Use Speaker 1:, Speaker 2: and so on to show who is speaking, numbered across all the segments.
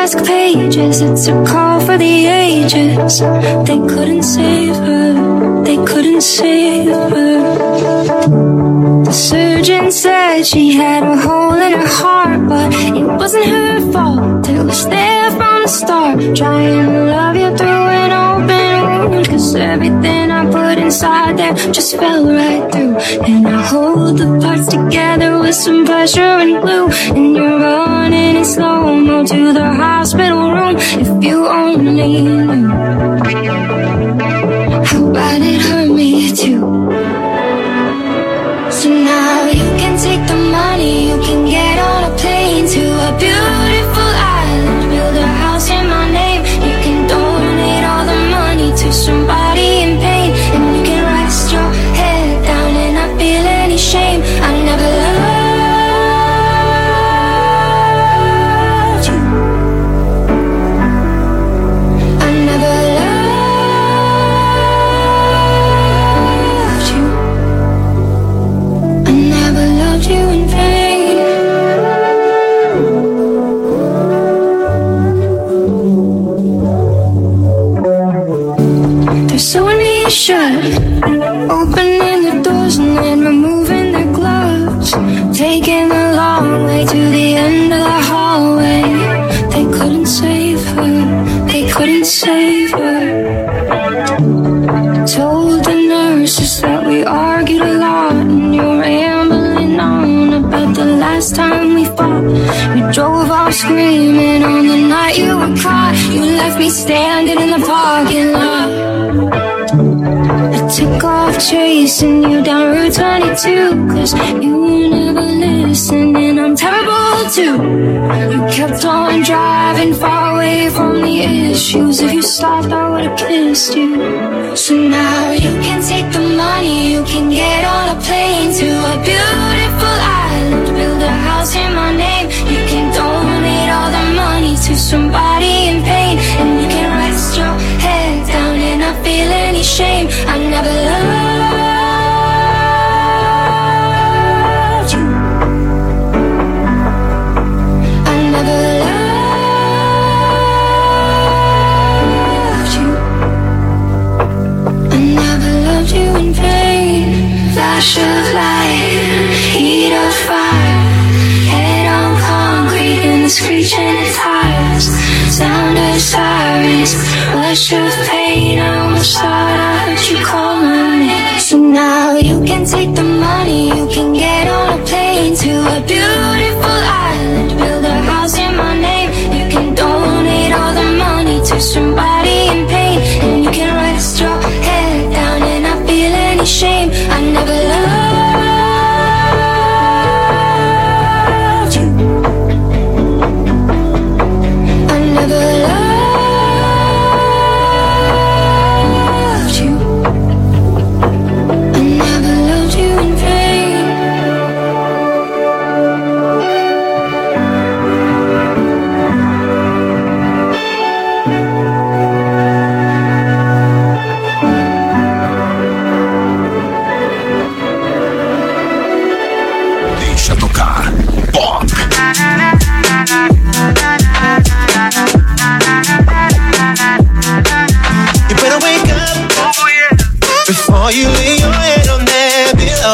Speaker 1: risk pages. It's a call for the ages. They couldn't save her. They couldn't save her. The surgeon said she had a hole in her heart, but it wasn't her fault. It was there from the start. Trying to love you through an open wound, 'cause everything I put inside there just fell right through. And I hold the parts together with some pressure and glue. And you're running in slow-mo to the hospital room. If you only knew how bad it hurt me too. So now you can take the money, you can get on a plane to a beautiful island, build a house in my name. You can donate all the money to somebody in pain, and you can rest your head down and not feel any shame. I never loved you. I never loved you. I never loved you in vain. They're sewing me shut, opening the doors and then removing their gloves, taking the long way to the end of the hallway. They couldn't save her. They couldn't save her. Told the nurses that we argued a lot, and you're rambling on about the last time we fought. We drove off screaming on the night you were caught. You left me standing in the parking lot. I took off chasing you down Route 22, 'cause you never listened, and I'm terrible too. You kept on driving far away from the issues. If you stopped, I would've kissed you. So now you can take the money, you can get on a plane to a beautiful island, build a house in my name. You can donate all the money to somebody in pain, and you can rest your head down and not feel any shame. I never loved you. I never loved you. I never loved you in vain. Flash of light, heat of fire, head on concrete and the screeching of tires, sound of sirens, rush of pain. I almost thought I heard you call my name. So now you can take the money, you can get on a plane to a beautiful island, build a house in my name. You can donate all the money to somebody in pain, and you can rest your head down and not feel any shame. I never loved you. I never loved you. I never loved you in vain.
Speaker 2: Deixa tocar pop.
Speaker 3: You better wake up, oh yeah, before you lay your head on that pillow.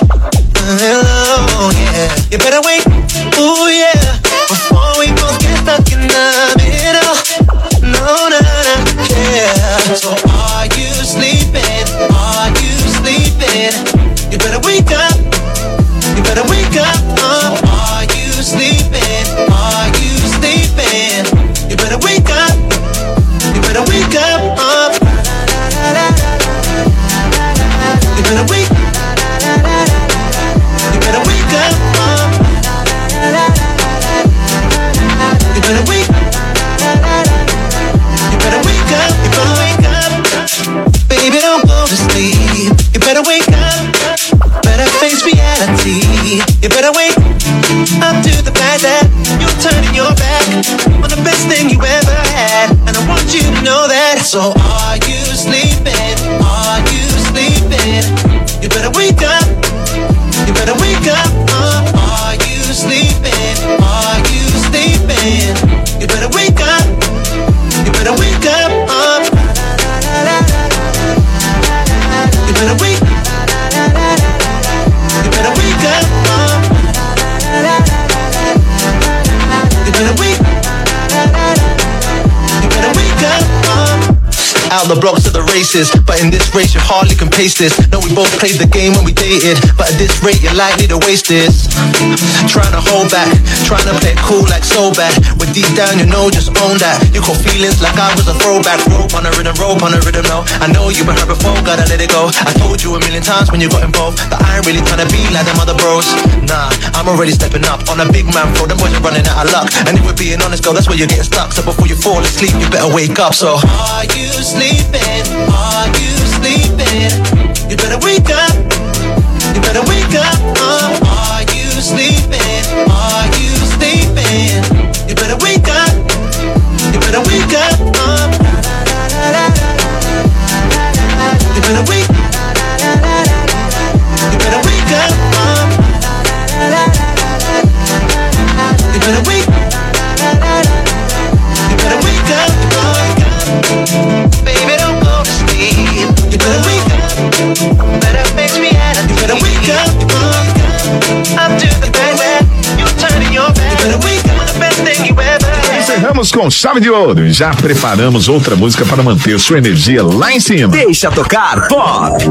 Speaker 3: Oh yeah, you better wake, oh yeah, before we both get stuck in the middle. No, no, no, yeah. So are you sleeping? Are you sleeping? You better wake up. You better wake up. Are you sleeping? Are you sleeping? You better wake up. You better wake up. You better wake. You better wake up. You better wake. You better wake up. You better wake up. Baby, don't go to sleep. You better wake up. Better face reality. You better wake up to the fact that you're turning your back on the best thing you ever had, and I want you to know that. So are you sleeping? Are you sleeping? You better wake up. You better wake up. Are you sleeping? Are you sleeping? You better wake up. out the blocks of the races, but in this race you hardly can pace this. No, we both played the game when we dated, but at this rate you're likely to waste this. Trying to hold back, trying to play it cool like so bad, but deep down you know, just own that. You call feelings like I was a throwback. Rope on a rhythm, no. I know you've been hurt before, gotta let it go. I told you a million times when you got involved that I ain't really trying to be like them other bros. Nah, I'm already stepping up on a big man floor. Them boys are running out of luck, and if we're being honest, girl, that's where you're getting stuck. So before you fall asleep, you better wake up. So are you sleeping? Are you sleeping? You better wake up. You better wake up. Are you sleeping? Are you sleeping? You better wake up. You better wake up. You better wake. You better wake up. You better wake. You better wake up. Baby, don't go to sleep. You better wake up. Better face reality. You better wake up. I'm to the bed where you're turning your back. You better wake up. The best thing you ever had.
Speaker 4: Encerramos com chave de ouro e já preparamos outra música para manter sua energia lá em cima.
Speaker 2: Deixa tocar Pop.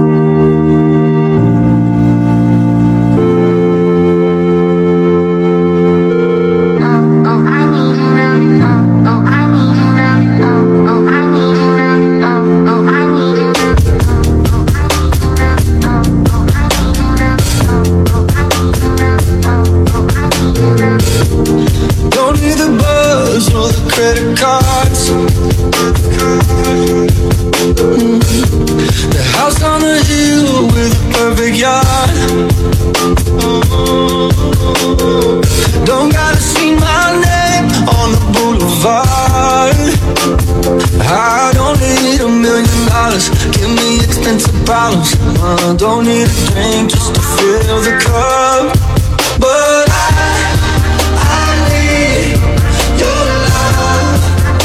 Speaker 5: Credit cards, the house on the hill with a perfect yard. Don't gotta see my name on the boulevard. I don't need $1 million, give me expensive problems. I don't need a drink just to fill the cup, but I need your love.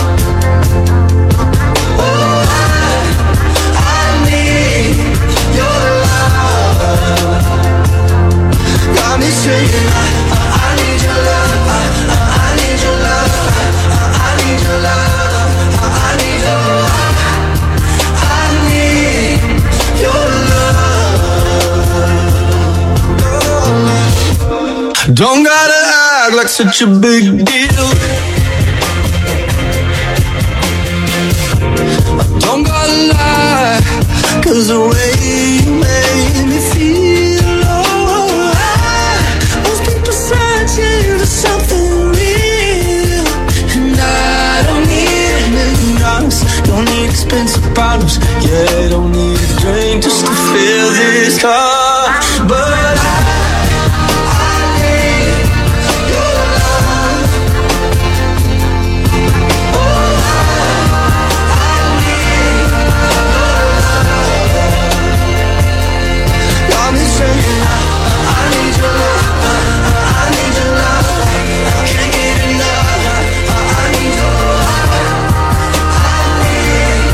Speaker 5: Got me saying, I need your love, I need your love, I need your love, I need your love, I need your love. Don't gotta act like such a big deal. Don't gotta lie, 'cause the way you made me feel. For something real, and I don't need $1 million, don't need expensive bottles, yeah, don't need a drink just to fill this cup, but I need your love. Oh, I need your love. Got me saying, I need your love. I need your love. Can't get enough. I need your love. I need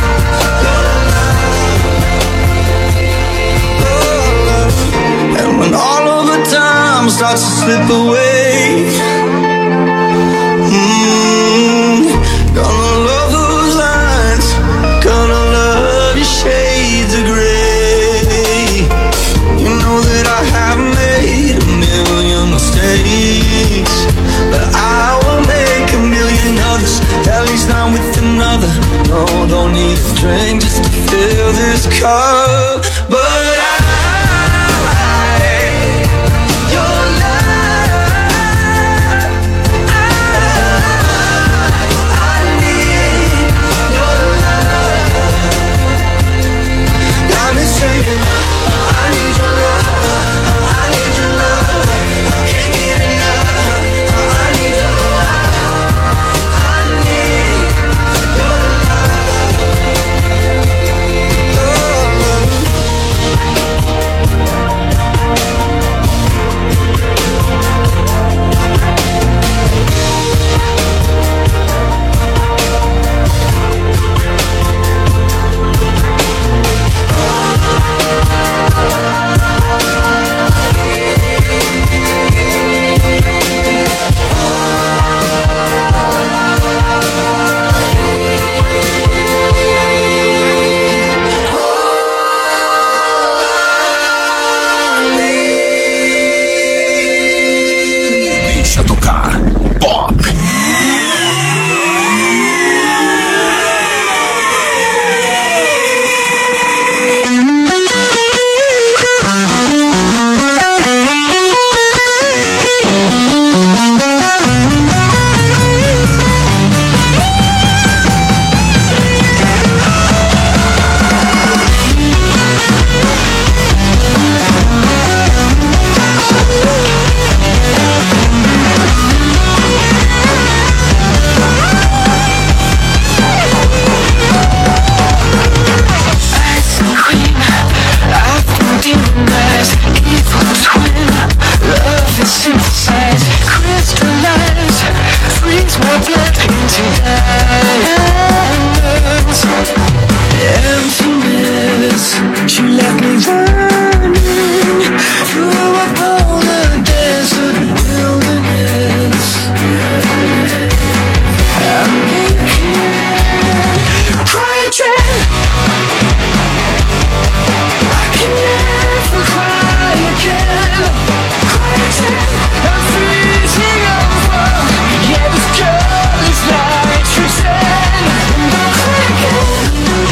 Speaker 5: your love. And when all of the time starts to slip away, gonna love those lines, gonna love your shades of gray. You know that I have made $1 million mistakes, but I will make $1 million others, at least not with another. No, don't need a drink just to fill this cup, but Emptiness, she left me running through a polar desert wilderness. I'm aching, crying. I can never cry again. Crying, I'm freezing over. Yeah, this girl is nitrogen. I'm crying.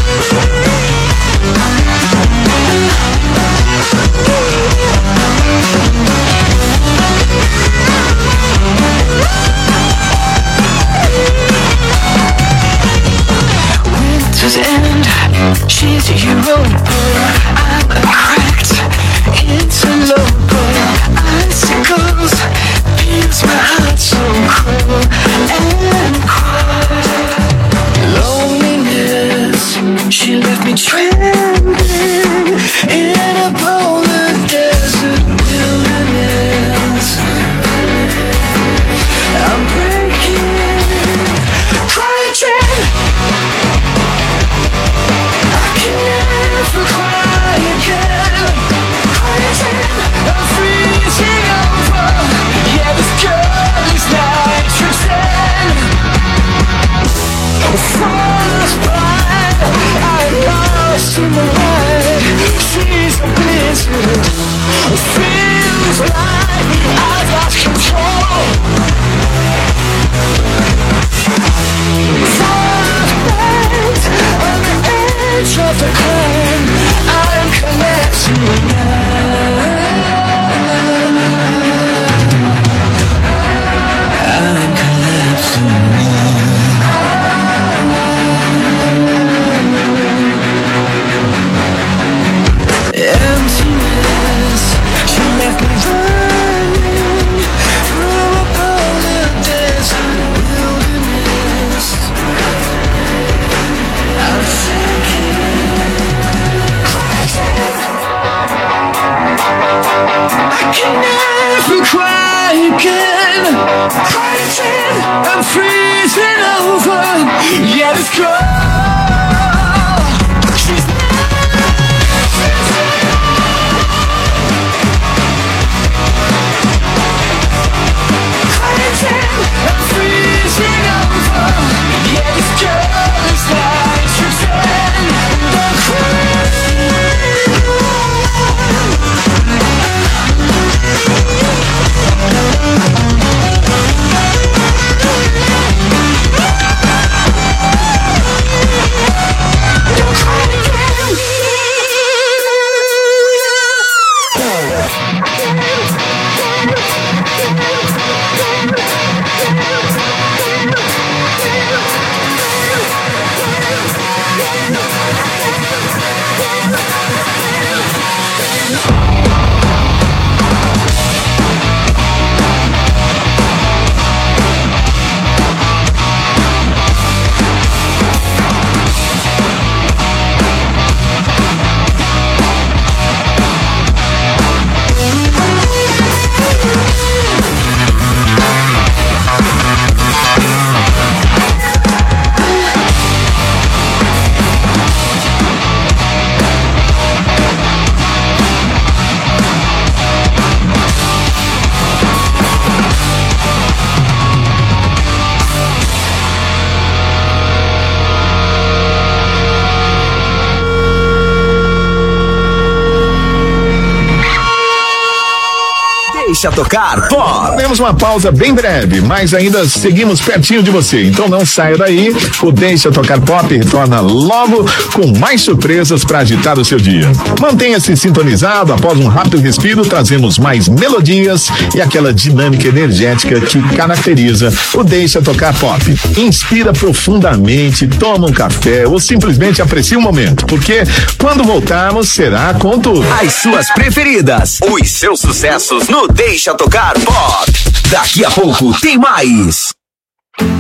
Speaker 5: Winter's end, she's a Europa. I'm cracked, interloper. Icicles pierce my heart so cruel and cruel. Loneliness, she left me trembling in a polar desert wilderness. I'm breaking, crying. I can never cry again. Crying, I'm freezing over. Yeah, this girl is nitrogen. Falls blind, I'm lost in the light. She's a blizzard. Feels like I've lost control. Falls blind on the edge of the climb. I'm collapsing now. I'm collapsing now. Emptiness, she left me running through a polar desert wilderness. I'm sinking, I can never cry again. Crying, I'm freezing over. Yeah, this girl, she's I'm freezing over. Yeah, this girl is nitrogen. The
Speaker 2: Deixa tocar pop.
Speaker 4: Temos uma pausa bem breve, mas ainda seguimos pertinho de você. Então não saia daí. O Deixa Tocar Pop retorna logo com mais surpresas para agitar o seu dia. Mantenha-se sintonizado. Após um rápido respiro, trazemos mais melodias e aquela dinâmica energética que caracteriza o Deixa Tocar Pop. Inspira profundamente, toma um café ou simplesmente aprecie o momento, porque quando voltarmos será com tudo.
Speaker 2: As suas preferidas, os seus sucessos no Deixa Tocar Pop. Daqui a pouco tem mais.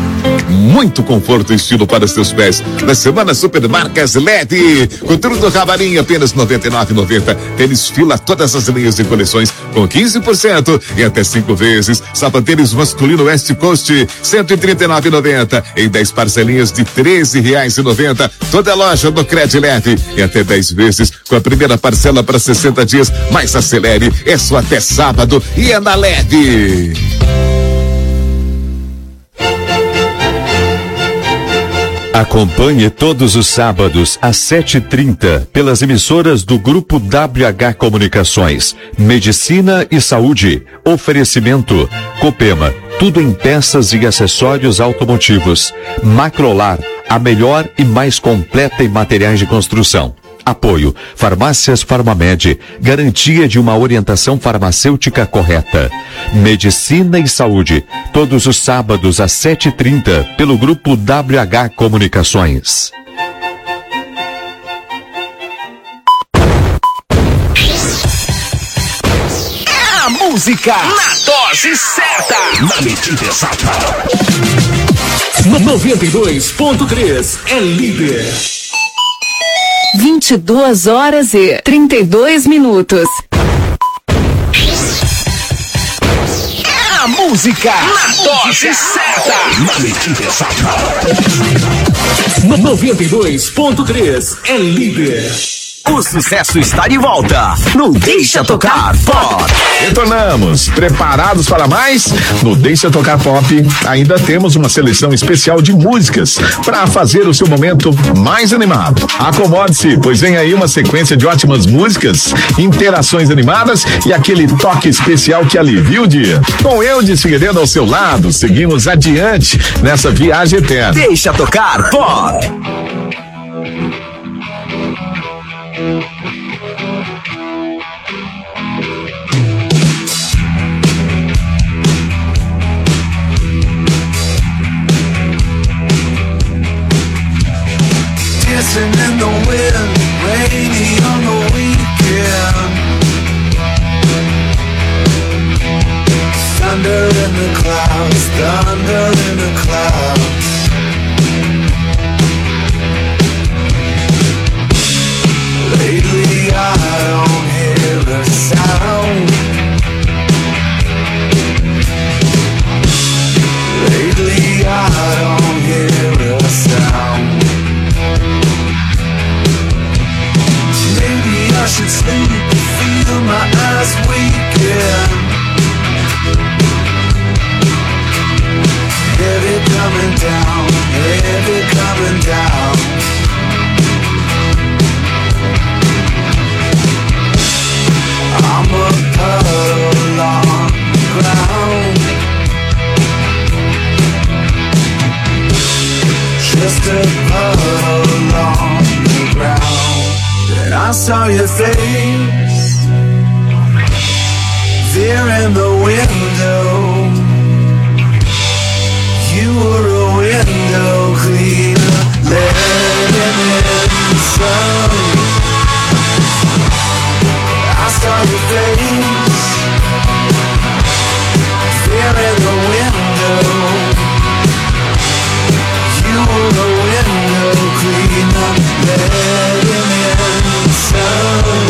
Speaker 4: muito conforto e estilo para os seus pés. Na semana Supermarcas LED, coturno do Cavalinho apenas R$ 99,90. Tênis Fila, todas as linhas e coleções com 15% e até 5 vezes. Sapatênis masculino West Coast, R$ 139,90 em 10 parcelinhas de R$ 13,90. Toda loja do Cred Leve e até 10 vezes com a primeira parcela para 60 dias. Mas acelere, é só até sábado e é na LED.
Speaker 6: Acompanhe todos os sábados às 7h30 pelas emissoras do Grupo WH Comunicações, Medicina e Saúde. Oferecimento Copema, tudo em peças e acessórios automotivos. Macrolar, a melhor e mais completa em materiais de construção. Apoio Farmácias Farmamed, garantia de uma orientação farmacêutica correta. Medicina e Saúde, todos os sábados às 7h30 pelo Grupo WH Comunicações.
Speaker 2: A música na dose certa, na medida exata. 92.3 é líder.
Speaker 7: 22h32.
Speaker 2: A música na dose certa, na medida exata. 92.3 é líder. O sucesso está de volta no Deixa Tocar Pop.
Speaker 4: Retornamos, preparados para mais? No Deixa Tocar Pop, ainda temos uma seleção especial de músicas para fazer o seu momento mais animado. Acomode-se, pois vem aí uma sequência de ótimas músicas, interações animadas e aquele toque especial que alivia o dia. Com Eudes Figueiredo ao seu lado, seguimos adiante nessa viagem eterna.
Speaker 2: Deixa Tocar Pop.
Speaker 5: Dancing in the wind, rainy on the weekend. Thunder in the clouds, thunder in the clouds. Lately I don't hear a sound. Lately I don't hear a sound. Maybe I should sleep and feel my eyes weaken. Heavy coming down, heavy coming down. I'm a puddle on the ground. Just a puddle on the ground. Then I saw your face there in the window. You were a window cleaner, letting in the sun. I saw your face there in the window. You were a window cleaner, letting in the sun.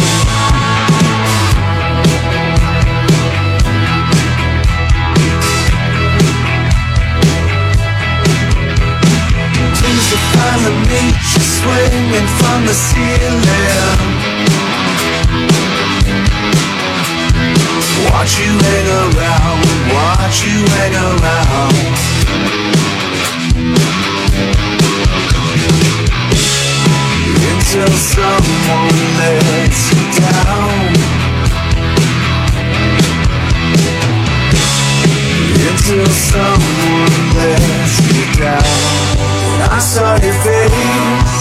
Speaker 5: Please define the nature swinging from the ceiling. Watch you hang around, watch you hang around. Until someone lets you down. Until someone lets you down. I saw your face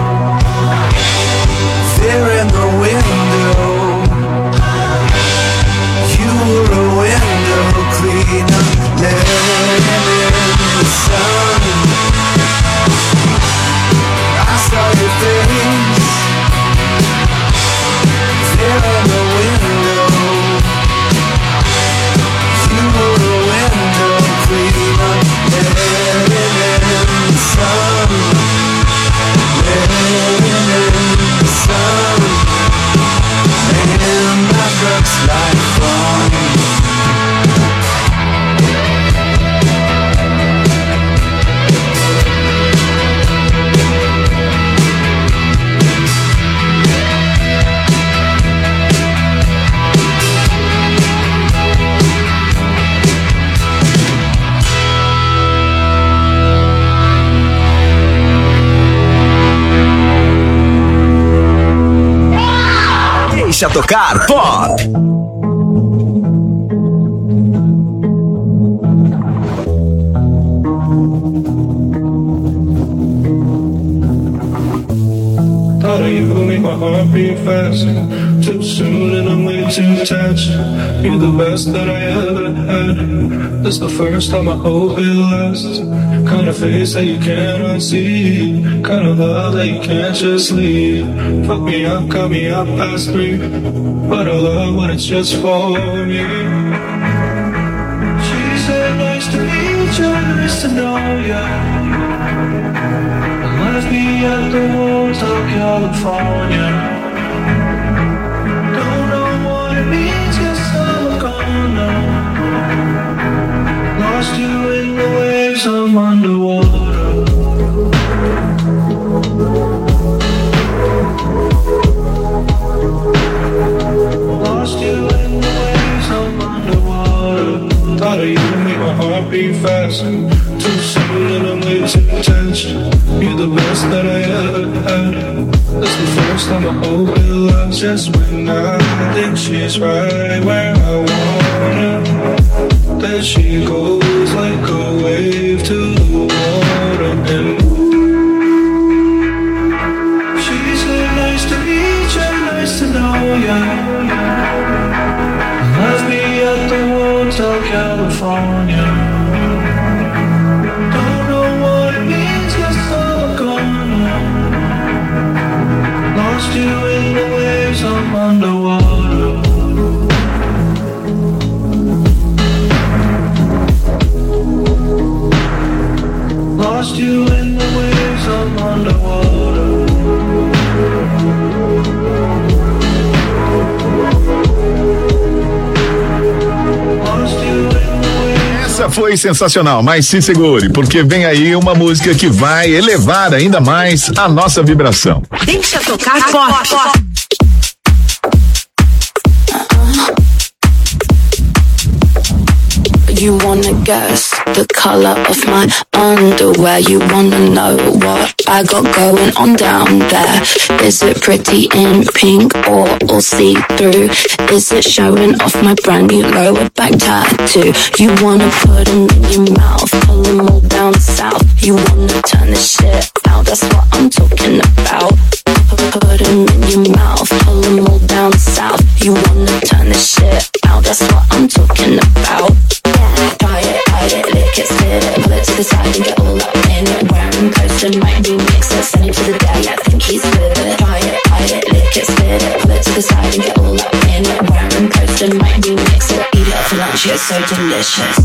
Speaker 5: there in the window. You were a window cleaner, letting
Speaker 2: Deixa Tocar Pop.
Speaker 7: Thought of you make my heart beat faster. Too soon and I'm way too attached. You're the best that I ever had. This the first time I hope it lasts. Kind of face that you cannot see. Kind of love that you can't just leave. Fuck me up, cut me up past 3. But I love when it's just for me. She said nice to meet you, nice to know ya. Left me at the Hotel California. Don't know what it means, guess I'm gone now. Lost you in the waves, I'm underwater. Lost you in the waves, I'm underwater. Thought of you make my heart beat faster. Too soon and I'm way too attached. You're the best that I ever had. That's the first time I hope it lasts. Just when I think she's right where I want her, there she goes like a wave to the water. And she said nice to meet you, nice to know ya. Left me at the Hotel California. Lost you in the waves, I'm underwater. Lost you in the waves, I'm underwater. Lost you in the waves.
Speaker 4: Essa foi sensacional, mas se segure, porque vem aí uma música que vai elevar ainda mais a nossa vibração.
Speaker 8: Deixa tocar pop.
Speaker 1: You wanna guess the color of my underwear? You wanna know what I got going on down there? Is it pretty in pink or all see-through? Is it showing off my brand new lower back tattoo? You wanna put them in your mouth, pull them all down south. You wanna turn this shit out, that's what I'm talking about. Put them in your mouth, pull them all down south. You wanna turn this shit out, that's what I'm talking about. Try it, lick it, spit it, pull it to the side and get all up in it. Wearing coats and might remix it, send it to the day, I think he's with it. Try it, lick it, spit it, pull it to the side and get all up in it. Wearing coats and might remix it, eat it for lunch, it's so delicious.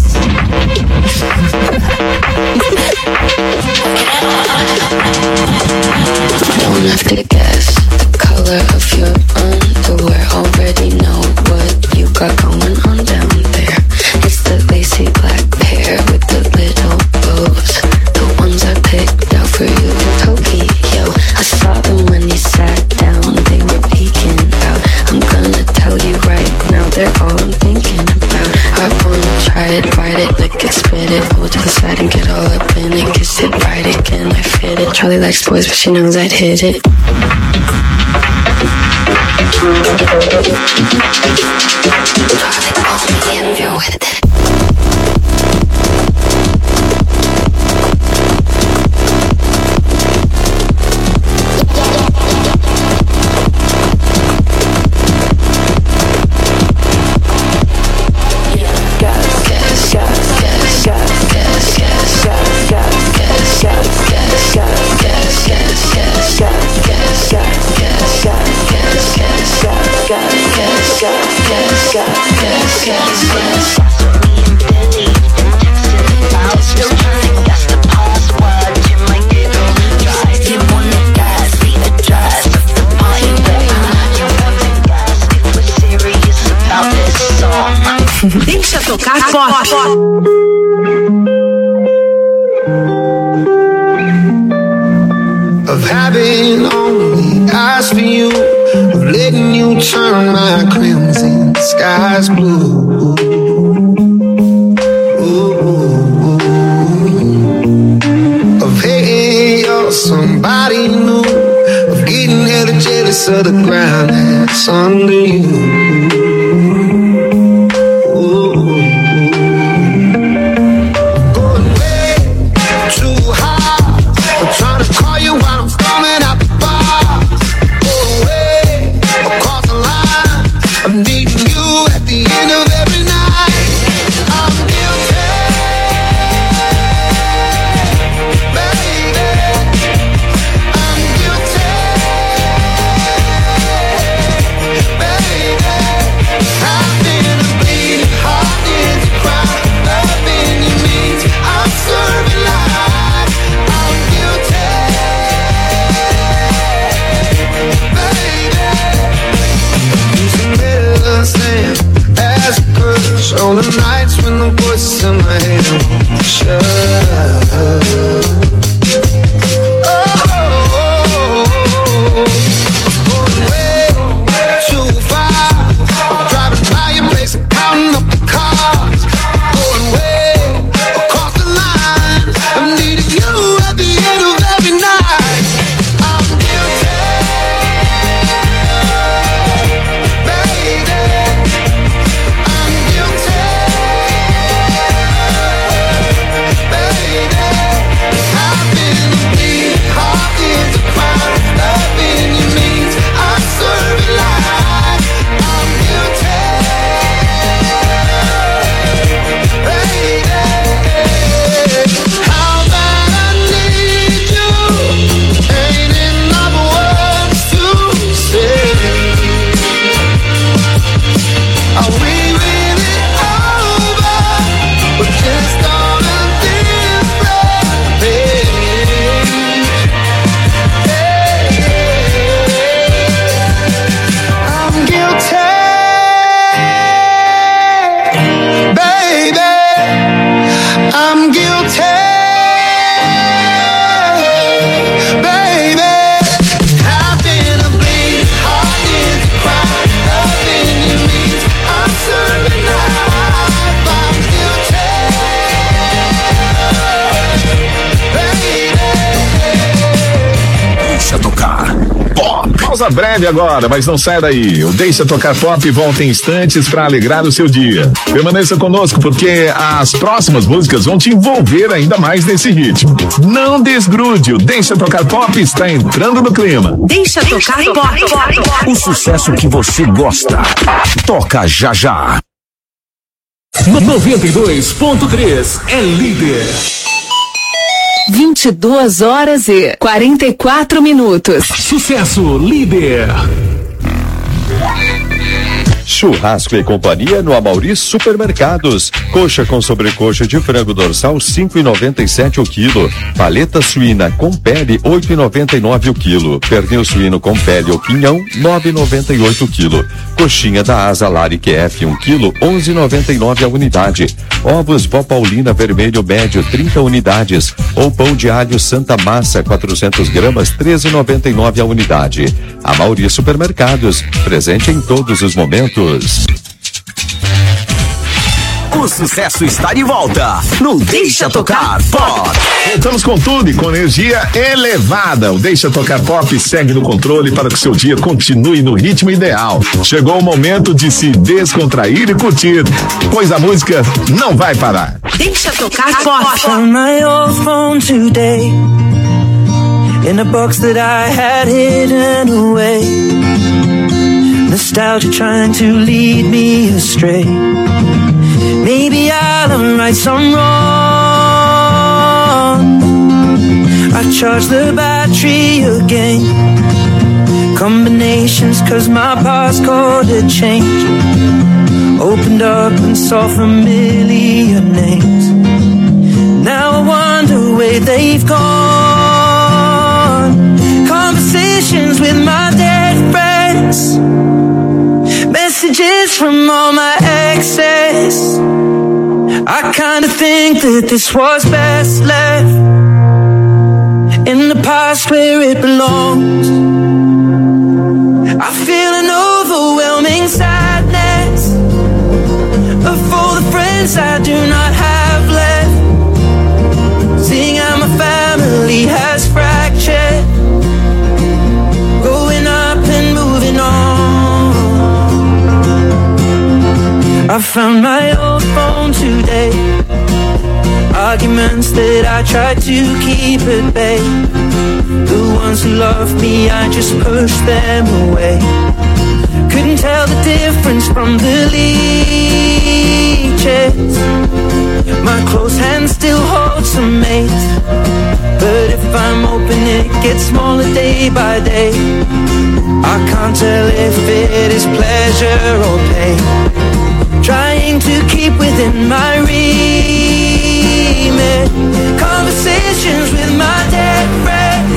Speaker 1: Don't have to guess the color of your underwear, already know what you got going on down there. It's the lacy black pair with the little bows, the ones I picked out for you in Tokyo. I saw them when you sat down, they were peeking out. I'm gonna tell you right now, they're all I'm thinking about. I wanna try it, ride it, lick it, spit it, pull it to the side and get all up in it. Kiss it, ride it, can I fit it? Charlie likes boys, but she knows I'd hit it. Charlie, only if you're with it.
Speaker 8: Deixa tocar pop.
Speaker 5: Of having only eyes for you, of letting you turn my crimson skies blue. Ooh. Of hating you're somebody new, of getting hella jealous
Speaker 7: piece of the ground that's under you. On the nights when the voice in my head won't shut going way too far. Driving by your place and counting up the cars. Going way across the line. I'm needing you at the end of every night. I'm guilty, baby.
Speaker 4: Pausa breve agora, mas não sai daí. O Deixa Tocar Pop volta em instantes para alegrar o seu dia. Permaneça conosco porque as próximas músicas vão te envolver ainda mais nesse ritmo. Não desgrude, o Deixa Tocar Pop está entrando no clima.
Speaker 8: Deixa Tocar Pop.
Speaker 2: O sucesso que você gosta. Toca já já. 92.3 é líder.
Speaker 8: 22h44.
Speaker 2: Sucesso líder.
Speaker 6: Churrasco e companhia no Amauri Supermercados. Coxa com sobrecoxa de frango dorsal 5,97 o quilo. Paleta suína com pele 8,99 o quilo. Pernil suíno com pele ou pinhão 9,98 o quilo. Coxinha da asa Lari QF 1 quilo 11,99 a unidade. Ovos Vó Paulina vermelho médio 30 unidades. Ou pão de alho Santa Massa 400 gramas 13,99 a unidade. Amauri Supermercados, presente em todos os momentos.
Speaker 2: O sucesso está de volta no Deixa Tocar Pop.
Speaker 4: Voltamos com tudo e com energia elevada. O Deixa Tocar Pop segue no controle para que seu dia continue no ritmo ideal. Chegou o momento de se descontrair e curtir, pois a música não vai parar.
Speaker 8: Deixa Tocar Pop.
Speaker 9: Found my old phone today in a box that I had hidden away. Nostalgia trying to lead me astray. Maybe I'll right some wrong. I charge the battery again. Combinations cause my passcode had changed. Opened up and saw familiar names. Now I wonder where they've gone. Conversations with my dead friends. Messages from all my exes. I kinda think that this was best left in the past where it belongs. I feel an overwhelming sadness of all the friends I do not have left. Seeing how my family has fractured. Growing up and that I tried to keep at bay. The ones who loved me, I just pushed them away. Couldn't tell the difference from the leeches. My close hand still holds a mate, but if I'm open it gets smaller day by day. I can't tell if it is pleasure or pain, trying to keep within my remit. Conversations with my dead friends,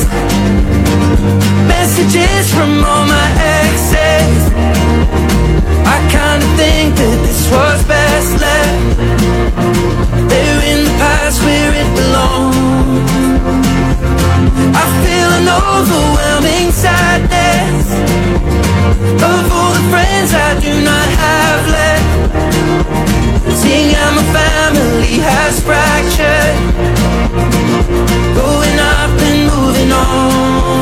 Speaker 9: messages from all my exes. I kinda think that this was best left there in the past where it belongs. I feel an overwhelming sadness of all the friends I do not have left. Seeing how my family has fractured, growing up and moving on.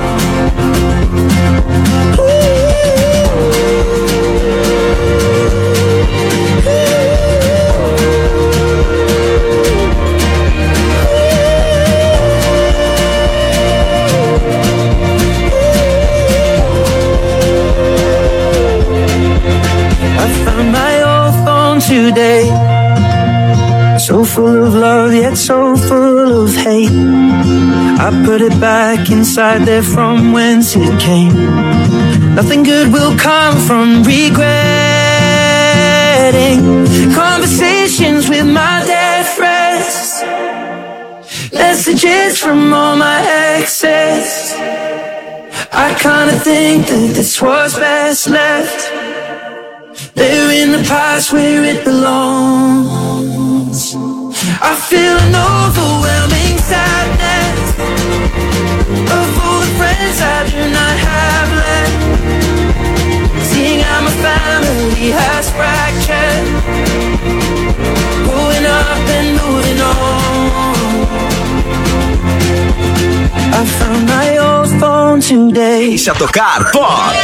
Speaker 9: I found my old phone today, so full of love yet so full of hate. I put it back inside there from whence it came. Nothing good will come from regretting conversations with my dead friends, messages from all my exes. I kinda think that this was best left there in the past where it belongs. I feel an overwhelming sadness of all the friends I do not have left. Seeing how my family has fractured, growing up and moving on. I found my old phone today.
Speaker 2: Deixa tocar pop.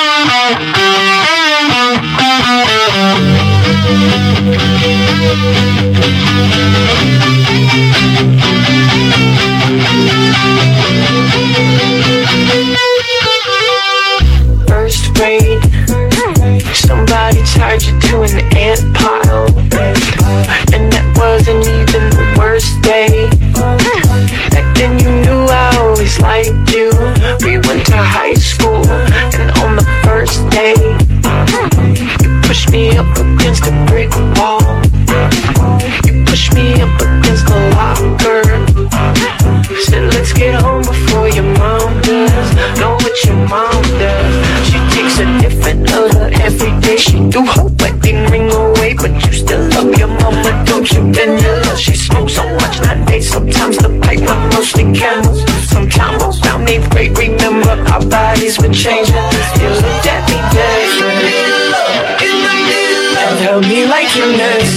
Speaker 10: First grade, somebody tied you to an ant pile, and that wasn't even the worst day. Back then you knew I always liked you. We went to high school, and on the first day you pushed me up against a brick wall. You pushed me up against the locker. Said let's get home before your mom does. Know what your mom does. She takes a different lover every day. She threw her wedding ring away, but you still love your mama, don't you? Vanilla. She smokes so much nowadays. Sometimes the pipe, but mostly Camels. Sometimes around 8th grade, remember our bodies were changing. You looked at me different and held me like your nurse.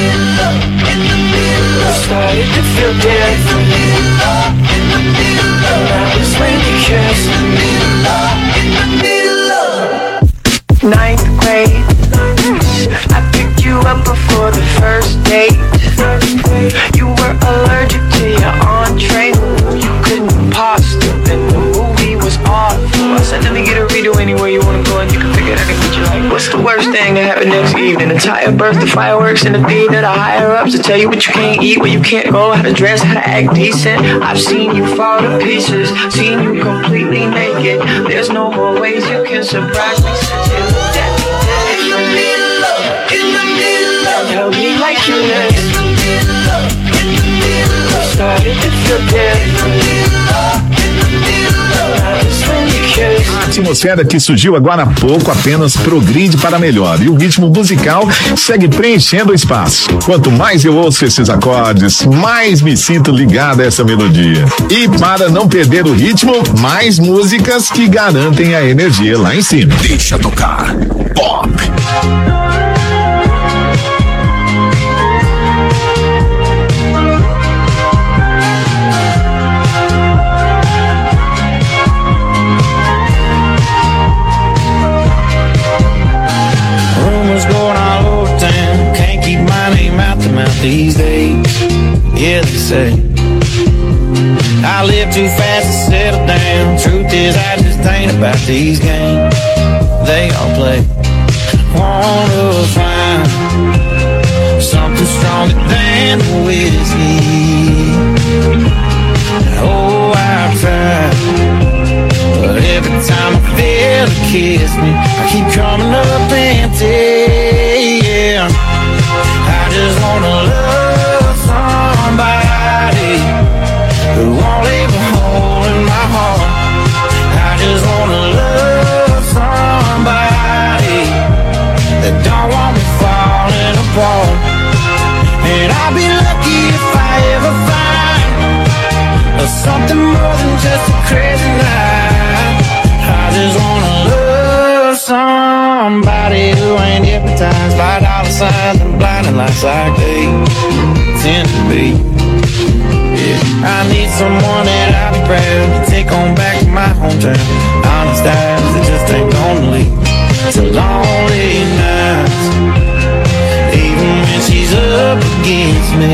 Speaker 10: I started to feel different, and that was when you kissed. 9th grade, I picked you up before the first date. You were allergic to your entree. You couldn't pasta, and the movie was awful. I said let me get a redo anywhere you wanna go, and you can pick it anything you like. What's the worst thing that happened next evening? A tire burst, the fireworks in the theater, the higher ups to tell you what you can't eat, where you can't go, how to dress, how to act decent. I've seen you fall to pieces, seen you completely naked. There's no more ways you can surprise me since you looked at me different. In the middle of held me like you next. Started to feel different.
Speaker 4: A atmosfera que surgiu agora há pouco apenas progride para melhor e o ritmo musical segue preenchendo o espaço. Quanto mais eu ouço esses acordes, mais me sinto ligado a essa melodia. E para não perder o ritmo, mais músicas que garantem a energia lá em cima.
Speaker 2: Deixa tocar pop.
Speaker 9: These days, yeah, they say
Speaker 11: I live too fast to settle down. Truth is, I just ain't about these games they all play. Wanna find something stronger than whiskey. Oh, I've tried, but every time I feel it kiss me, I keep coming up empty. Yeah, I just wanna love somebody who won't leave a hole in my heart. I just wanna love somebody that don't want me falling apart. And I'll be lucky if I ever find something more than just a crazy night. I just wanna love somebody who ain't hypnotized by dollar signs and blinding lights like they tend to be. Yeah, I need someone that I'll be proud to take on back to my hometown. Honest eyes that just ain't gonna leave to lonely nights, even when she's up against me.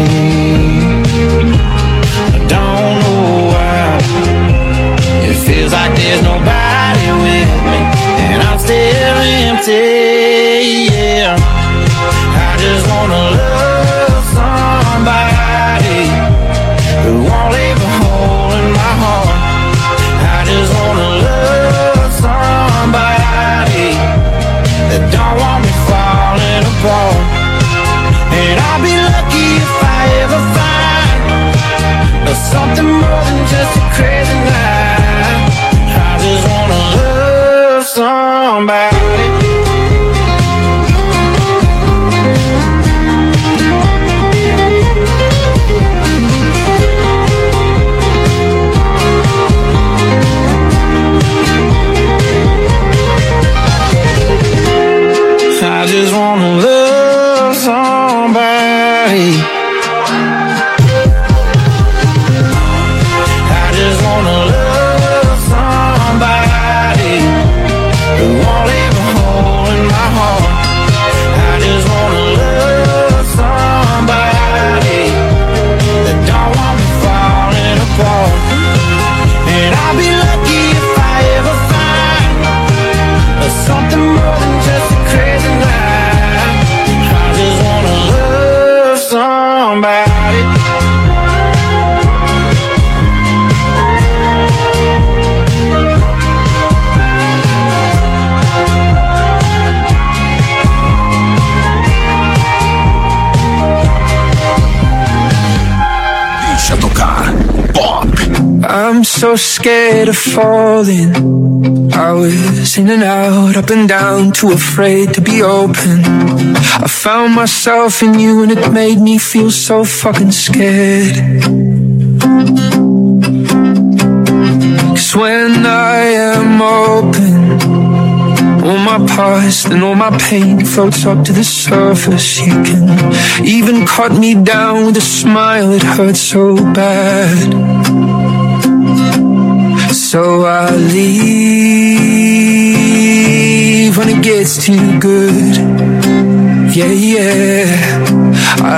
Speaker 11: I don't know why it feels like there's nobody with me, and I'm still empty. Yeah, I just wanna love somebody who won't leave a hole in my heart. I just wanna love somebody that don't want me falling apart. And I'll be lucky if I ever find something more than just a crazy night. I just wanna love somebody. I just wanna love somebody. I just wanna love somebody who won't leave a hole in my heart. I just wanna love somebody that don't want me falling apart. And I'll be lucky if I ever find something more than just a crazy night. I just wanna love somebody.
Speaker 2: Deixa tocar pop.
Speaker 9: I'm so scared of falling. I was in and out, up and down, too afraid to be open. I found myself in you and it made me feel so fucking scared. 'Cause when I am open, all my past and all my pain floats up to the surface. You can even cut me down with a smile, it hurts so bad. So I leave when it gets too good. Yeah, yeah. I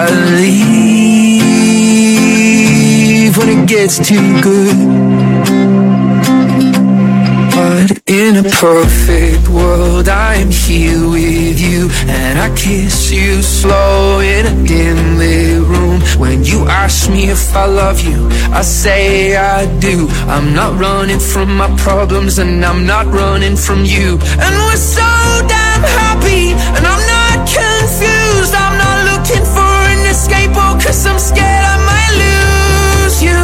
Speaker 9: leave when it gets too good. But in a perfect world, I am here with you, and I kiss you slow in a dim lit room. When you ask me if I love you, I say I do. I'm not running from my problems, and I'm not running from you. And we're so damn happy, and I'm not confused. I'm not looking for an escape, oh, 'cause I'm scared I might lose you.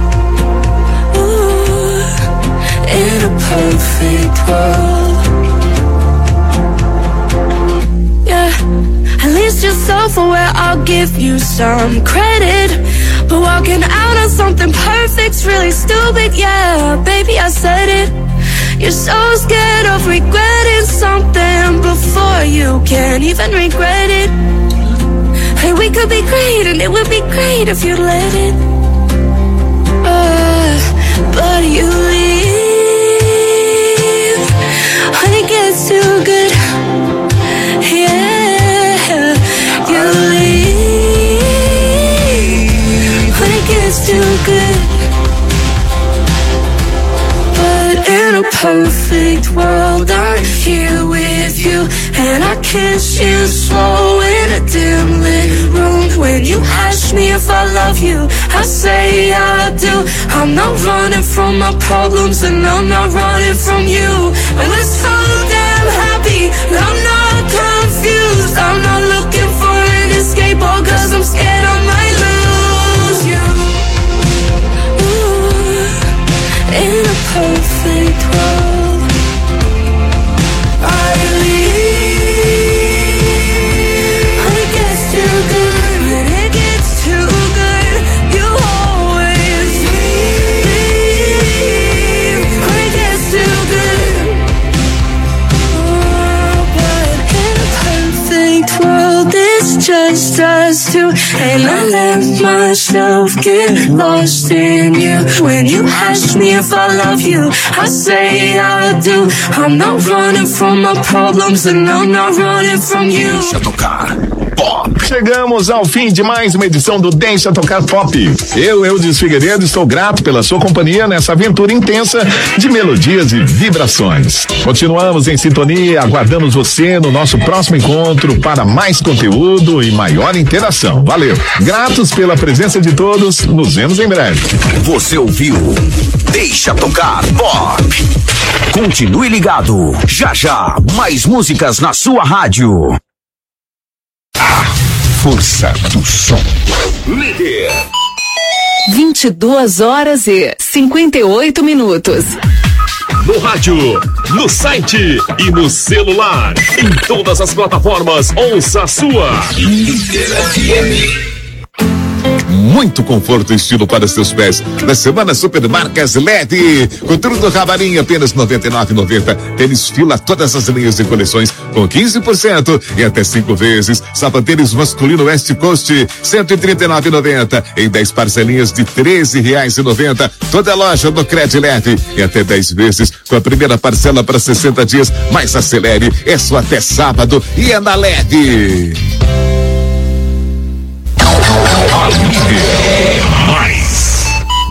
Speaker 9: In a perfect world.
Speaker 1: Yeah, at least you're self-aware, I'll give you some credit. But walking out on something perfect's really stupid, yeah. Baby, I said it. You're so scared of regretting something before you can even regret it. Hey, we could be great, and it would be great if you let it. But you leave when it gets too good. Yeah, you leave when it gets too good. perfect world, I'm here with you, and I kiss you slow in a dim lit room. When you ask me if I love you, I say I do. I'm not running from my problems, and I'm not running from you. And we're so damn happy, I'm not confused. I'm not looking for an escape, all 'cause I'm scared I might lose you. Ooh, in a perfect world, I leave. When it gets too good, when it gets too good, you always leave. When it gets too good, oh, but in a perfect world, it's just us two, and I let myself get lost in you. When you ask me if I love you, I say I do. I'm not running from my problems, and I'm not running from you.
Speaker 2: Deixa tocar Pop.
Speaker 4: Chegamos ao fim de mais uma edição do Deixa Tocar Pop. Eu, Eudes Figueiredo, estou grato pela sua companhia nessa aventura intensa de melodias e vibrações. Continuamos em sintonia, aguardamos você no nosso próximo encontro para mais conteúdo e maior interação. Valeu. Gratos pela presença de todos, nos vemos em breve.
Speaker 2: Você ouviu Deixa Tocar Pop. Continue ligado. Já já, mais músicas na sua rádio. Força do som. Líder.
Speaker 8: 22h58.
Speaker 12: No rádio, no site e no celular. Em todas as plataformas, ouça a sua Líder FM.
Speaker 4: Muito conforto e estilo para seus pés. Na semana Supermarcas LED, com tudo do Cavalinho, apenas R$ 99,90. Tênis Fila, todas as linhas e coleções com 15% e até 5 vezes. Sapatênis masculino West Coast, R$ 139,90 em 10 parcelinhas de R$ 13,90. Toda loja do Cred Leve e até 10 vezes com a primeira parcela para 60 dias. Mas acelere, é só até sábado e é na LED.
Speaker 12: Mais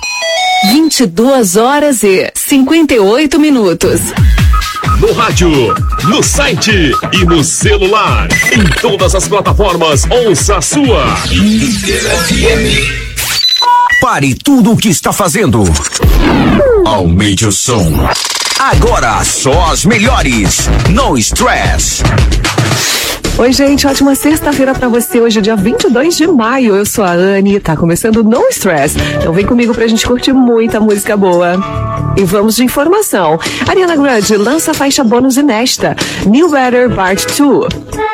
Speaker 8: 22h58.
Speaker 12: No rádio, no site e no celular. Em todas as plataformas, ouça a sua Líder FM.
Speaker 2: Pare tudo o que está fazendo. Aumente o som. Agora só as melhores. No stress.
Speaker 13: Oi, gente, ótima sexta-feira pra você. Hoje é dia 22 de maio. Eu sou a Anne, tá começando No Stress. Então vem comigo pra gente curtir muita música boa. E vamos de informação. Ariana Grande lança a faixa bônus inédita, New Better Part 2.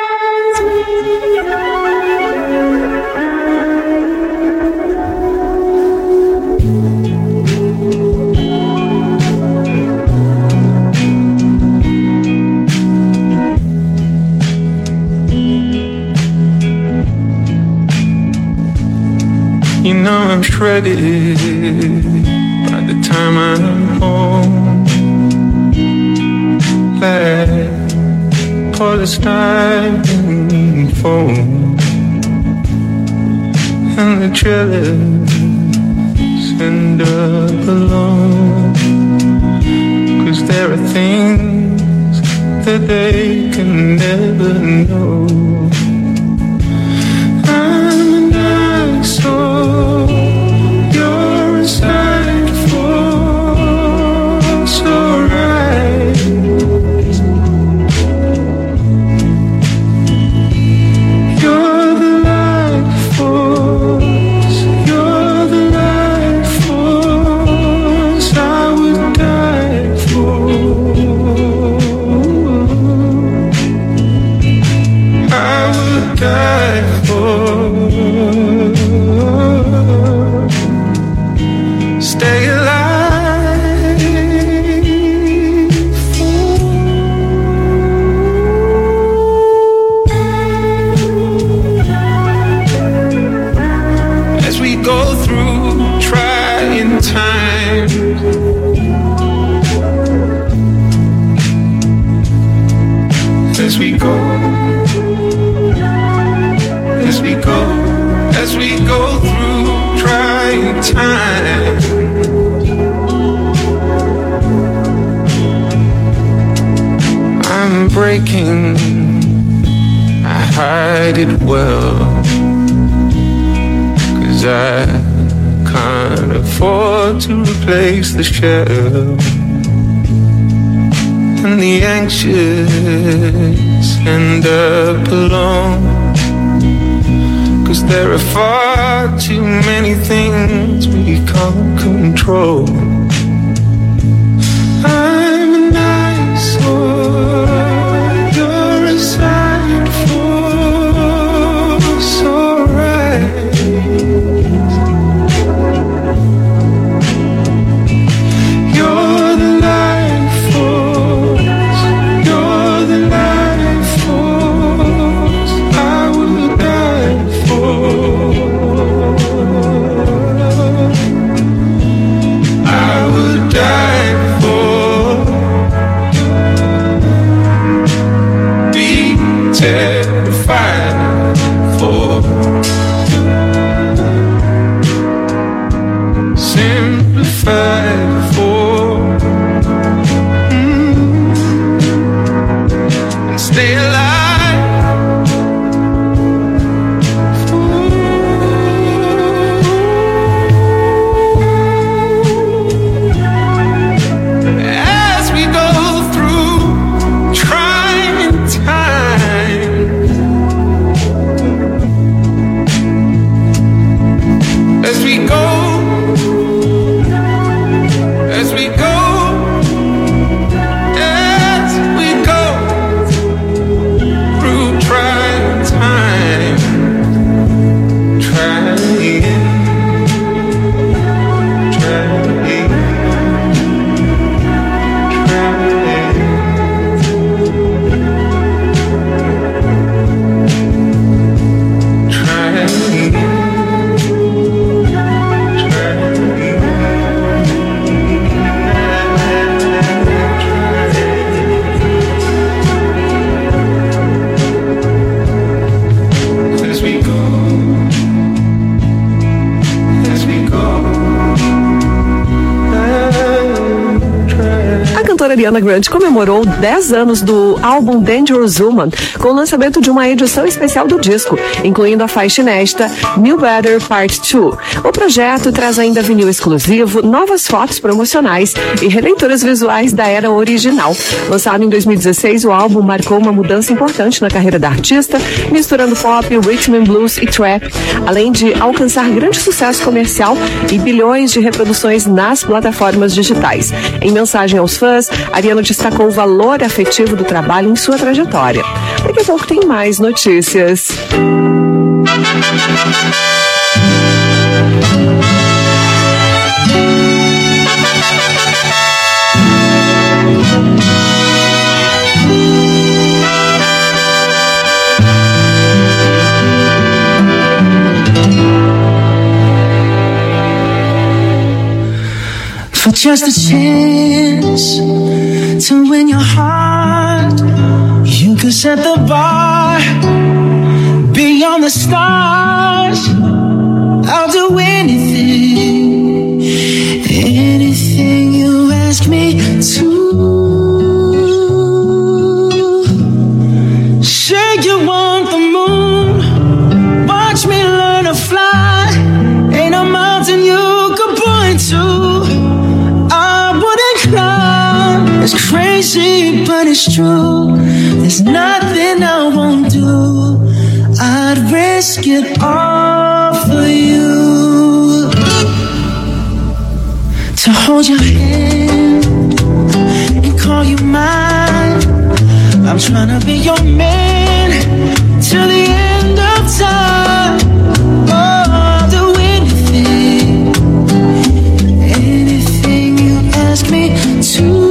Speaker 7: You know I'm shredded by the time I'm home. Like polystyrene foam, and the jealous end up alone. 'Cause there are things that they can never know. I'm an eyesore, you're a sight for so right. You're the life force, you're the life force I would die for. I would die for. Stay alive as we go through trying times. As we go, as we go, as we go through trying times.
Speaker 5: breaking, I hide it well, 'cause I can't afford to replace the shell. And the anxious end up alone, 'cause there are far too many things we can't control. I'm an eyesore, you're a sign for so right. You're the life force, you're the life force I would die for. I would die for. Be terrified for. Simplified for. And stay alive as we go through trying times, as we go, as we go, as we go through trying times, trying. As we go, as we go,
Speaker 13: A cantora Ariana Grande comemorou 10 anos do álbum Dangerous Woman com o lançamento de uma edição especial do disco, incluindo a faixa inédita New Better Part 2. O projeto traz ainda vinil exclusivo, novas fotos promocionais e releituras visuais da era original. Lançado em 2016, o álbum marcou uma mudança importante na carreira da artista, misturando pop, rhythm and blues e trap, além de alcançar grande sucesso comercial e bilhões de reproduções nas plataformas digitais. Em mensagem aos fãs, Ariana destacou o valor afetivo do trabalho em sua trajetória. Daqui a pouco tem mais notícias.
Speaker 9: For just a chance to win your heart, you could set the bar beyond the stars. I'll do anything, anything you ask me to. Say you want the moon, watch me learn to fly. Ain't no mountain you could point to it's crazy, but it's true. There's nothing I won't do. I'd risk it all for you. To hold your hand and call you mine. I'm trying to be your man till the end of time. Oh, I'll do anything, anything you ask me to.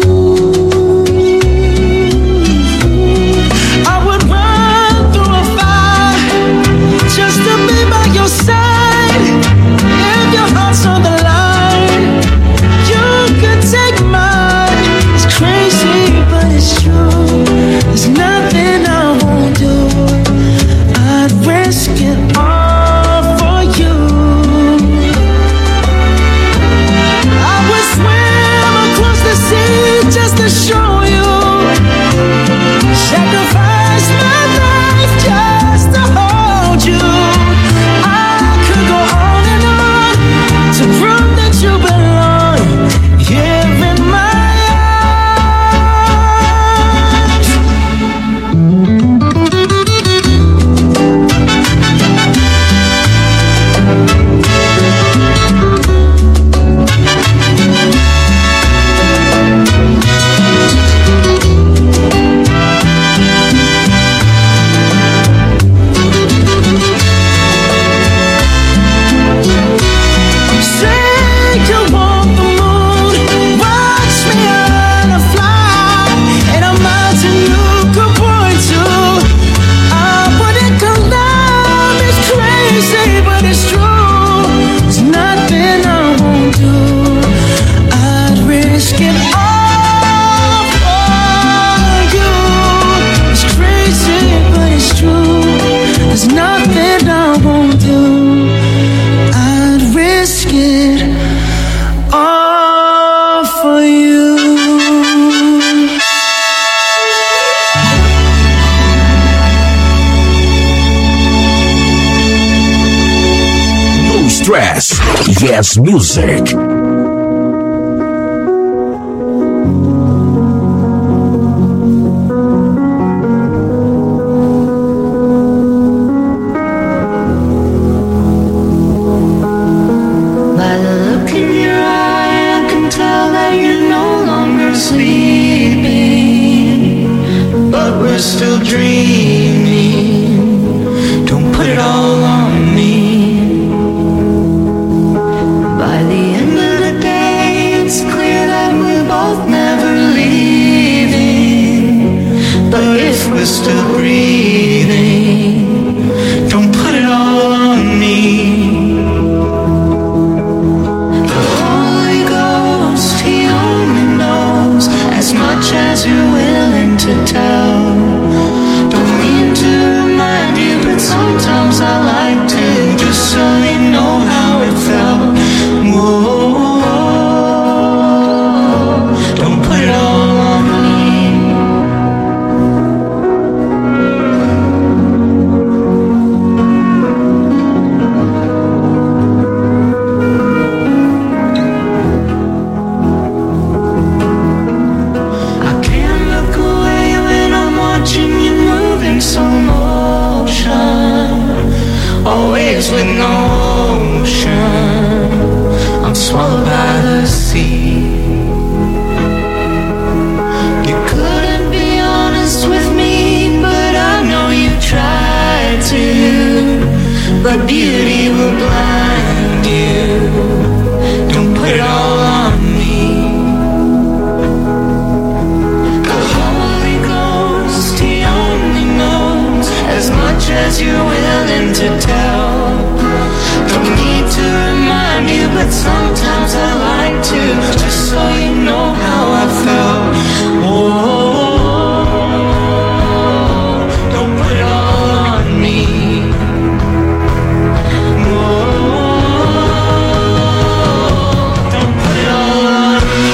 Speaker 9: There's nothing I won't do. I'd risk it all for you. I would swim across the sea just to show you. Sacrifice
Speaker 2: Jazz Music.
Speaker 10: By the look in your eye, I can tell that you're no longer sleeping, but we're still dreaming. Don't put it all on me. By the end of the day, it's clear that we're both never leaving. But if we're still breathing, don't put it all on me. As much as you're willing to tell. Don't mean to remind you, but sometimes I like to, just so you know how it felt. Whoa, don't put it all on always with no ocean. I'm swallowed by the sea. You couldn't be honest with me, but I know you tried to. But beauty will blind you. Don't put it all on me. The Holy Ghost, He only knows as much as you're willing to tell. Don't need to remind you, but sometimes I like to, just so you know how I felt. Oh, don't put it all on me. Oh, don't put it all on me.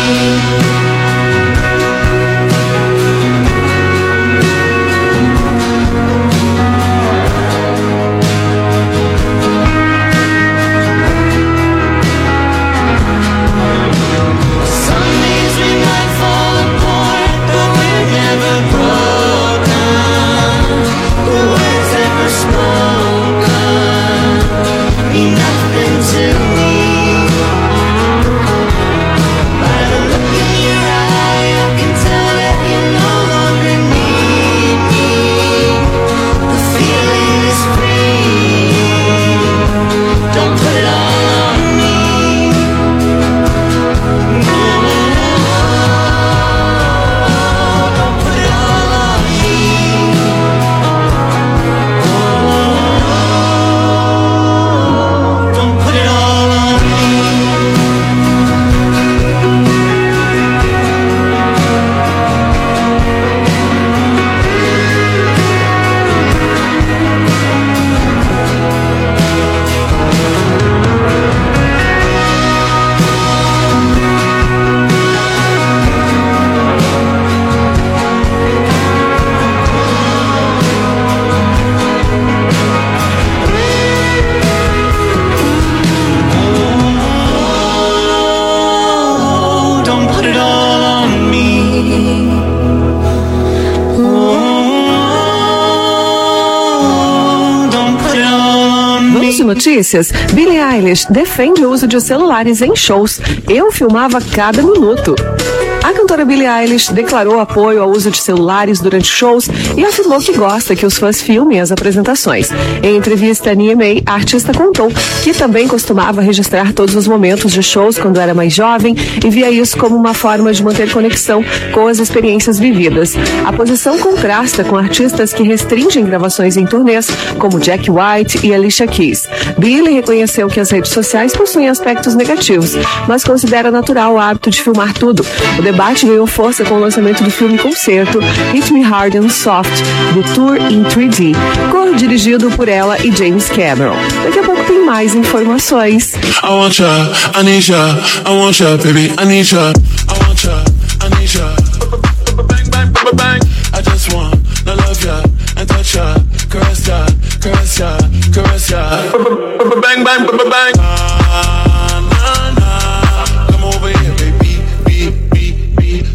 Speaker 13: Notícias, Billie Eilish defende o uso de celulares em shows. Eu filmava cada minuto. A cantora Billie Eilish declarou apoio ao uso de celulares durante shows e afirmou que gosta que os fãs filmem as apresentações. Em entrevista à NMA, a artista contou que também costumava registrar todos os momentos de shows quando era mais jovem e via isso como uma forma de manter conexão com as experiências vividas. A posição contrasta com artistas que restringem gravações em turnês, como Jack White e Alicia Keys. Billie reconheceu que as redes sociais possuem aspectos negativos, mas considera natural o hábito de filmar tudo. O debate ganhou força com o lançamento do filme concerto Hit Me Hard and Soft, do Tour in 3D, co-dirigido por ela e James Cameron. Daqui a pouco tem mais informações.
Speaker 14: I want ya, I need ya, I want ya, baby, I need ya, I want ya, I need ya. Bang, bang, bang, bang. I just want to love ya and touch ya, caress ya, caress ya, caress ya. Bang, bang, bang, bang.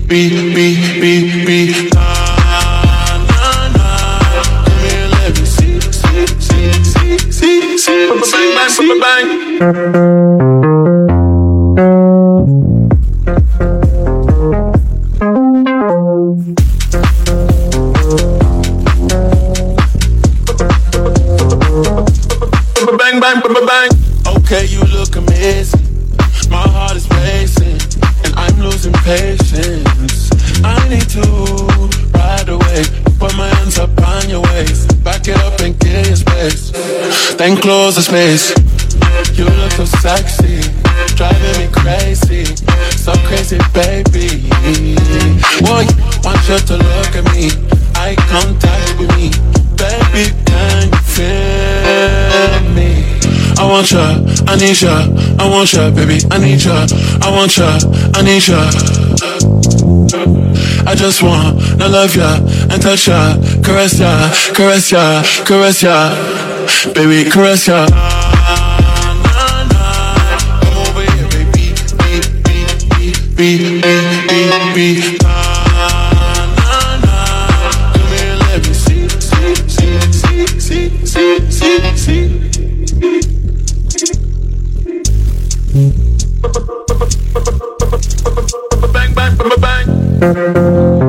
Speaker 14: Na na na. Come here, let me see. Bang, bang. Bang, bang, bang. Okay, you look amazing. My heart is racing, and I'm losing patience. I need to ride away. Put my hands up on your waist. Back it up and get your space. Then close the space. You look so sexy, driving me crazy. So crazy, baby. Boy, want you to look at me. Eye contact with me. Baby, can you feel me? I want ya, I need ya, I want ya, baby, I need ya, I want ya, I need ya. I just wanna love ya and touch ya, caress ya, caress ya, caress ya, baby, caress ya. Come over here, baby, be. Come here, let me see. Bang, bang, bang, bang.